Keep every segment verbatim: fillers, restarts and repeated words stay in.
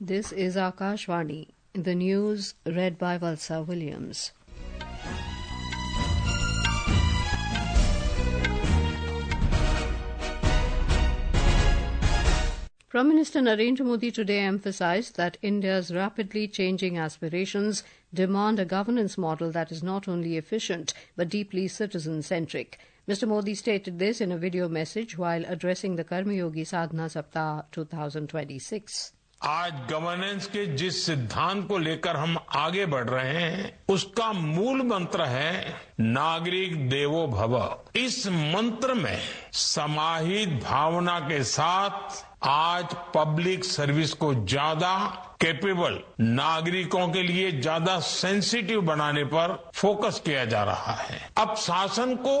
This is Akashvani. The news read by Valsa Williams. Prime Minister Narendra Modi today emphasized that India's rapidly changing aspirations demand a governance model that is not only efficient but deeply citizen-centric. Mister Modi stated this in a video message while addressing the Karma Yogi Sadhana Saptah twenty twenty-six. आज governance के जिस सिद्धांत को लेकर हम आगे बढ़ रहे हैं उसका मूल मंत्र है नागरिक देवो भव। इस मंत्र में समाहित भावना के साथ आज पब्लिक सर्विस को ज्यादा कैपेबल, नागरिकों के लिए ज्यादा सेंसिटिव बनाने पर फोकस किया जा रहा है। अब शासन को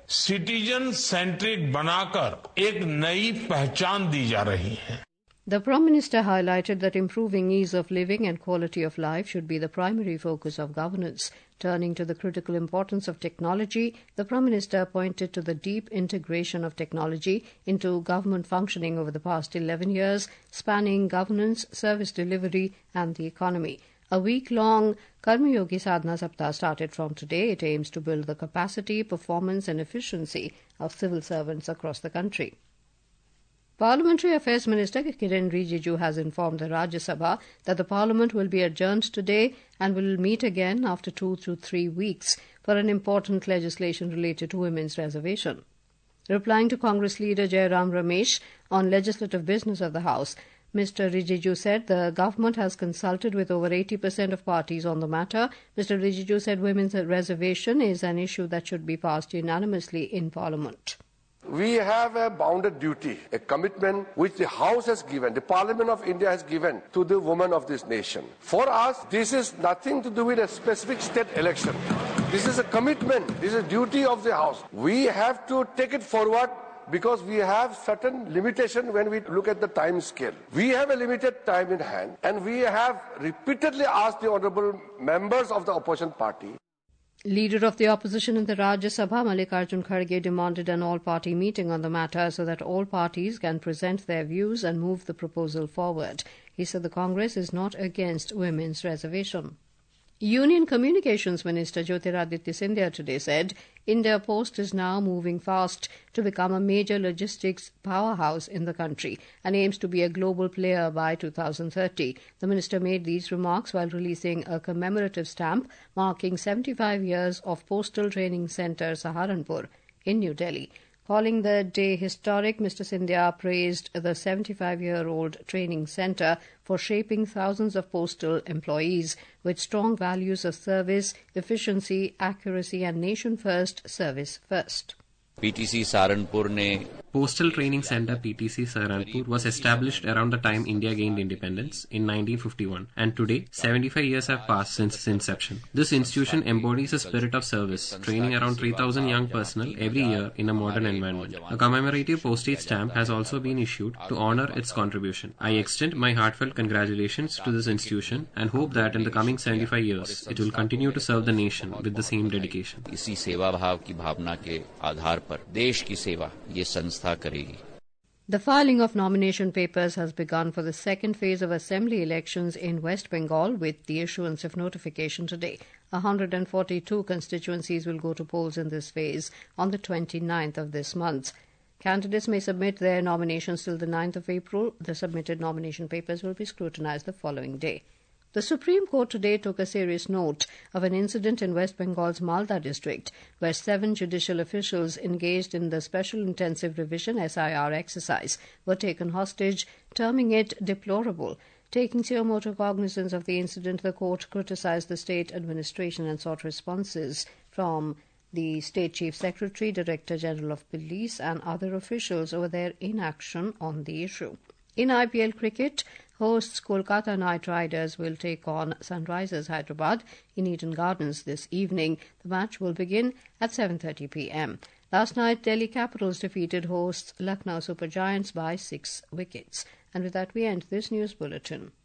सिटीजन सेंट्रिक बनाकर एक नई पहचान दी जा रही है। The Prime Minister highlighted that improving ease of living and quality of life should be the primary focus of governance. Turning to the critical importance of technology, the Prime Minister pointed to the deep integration of technology into government functioning over the past eleven years, spanning governance, service delivery and the economy. A week-long Karma Yogi Sadhana Saptah started from today. It aims to build the capacity, performance and efficiency of civil servants across the country. Parliamentary Affairs Minister Kiren Rijiju has informed the Rajya Sabha that the Parliament will be adjourned today and will meet again after two to three weeks for an important legislation related to women's reservation. Replying to Congress leader Jairam Ramesh on legislative business of the House, Mister Rijiju said the government has consulted with over eighty percent of parties on the matter. Mister Rijiju said women's reservation is an issue that should be passed unanimously in Parliament. We have a bounded duty, a commitment which the House has given, the Parliament of India has given to the women of this nation. For us, this is nothing to do with a specific state election. This is a commitment, this is a duty of the House. We have to take it forward because we have certain limitation when we look at the time scale. We have a limited time in hand and we have repeatedly asked the honourable members of the opposition party. Leader of the opposition in the Rajya Sabha, Mallikarjun Kharge, demanded an all-party meeting on the matter so that all parties can present their views and move the proposal forward. He said the Congress is not against women's reservation. Union Communications Minister Jyotiraditya Scindia today said India Post is now moving fast to become a major logistics powerhouse in the country and aims to be a global player by two thousand thirty. The minister made these remarks while releasing a commemorative stamp marking seventy-five years of Postal Training Centre Saharanpur in New Delhi. Calling the day historic, Mister Scindia praised the seventy-five-year-old training centre for shaping thousands of postal employees with strong values of service, efficiency, accuracy and nation-first, service-first. P T C Saharanpur ne Postal Training Centre P T C Saharanpur was established around the time India gained independence in nineteen fifty-one, and today seventy-five years have passed since its inception. This institution embodies a spirit of service, training around three thousand young personnel every year in a modern environment. A commemorative postage stamp has also been issued to honour its contribution. I extend my heartfelt congratulations to this institution and hope that in the coming seventy-five years it will continue to serve the nation with the same dedication. इसी सेवा भाव की भावना के आधार पर देश की सेवा ये संस्था करेगी. The filing of nomination papers has begun for the second phase of assembly elections in West Bengal with the issuance of notification today. one hundred forty-two constituencies will go to polls in this phase on the twenty-ninth of this month. Candidates may submit their nominations till the ninth of April. The submitted nomination papers will be scrutinized the following day. The Supreme Court today took a serious note of an incident in West Bengal's Malda district where seven judicial officials engaged in the Special Intensive Revision S I R exercise were taken hostage, terming it deplorable. Taking suo cognizance of the incident, the court criticized the state administration and sought responses from the State Chief Secretary, Director General of Police and other officials over their inaction on the issue. In I P L cricket, hosts Kolkata Knight Riders will take on Sunrisers Hyderabad in Eden Gardens this evening. The match will begin at seven thirty p m. Last night, Delhi Capitals defeated hosts Lucknow Super Giants by six wickets. And with that, we end this news bulletin.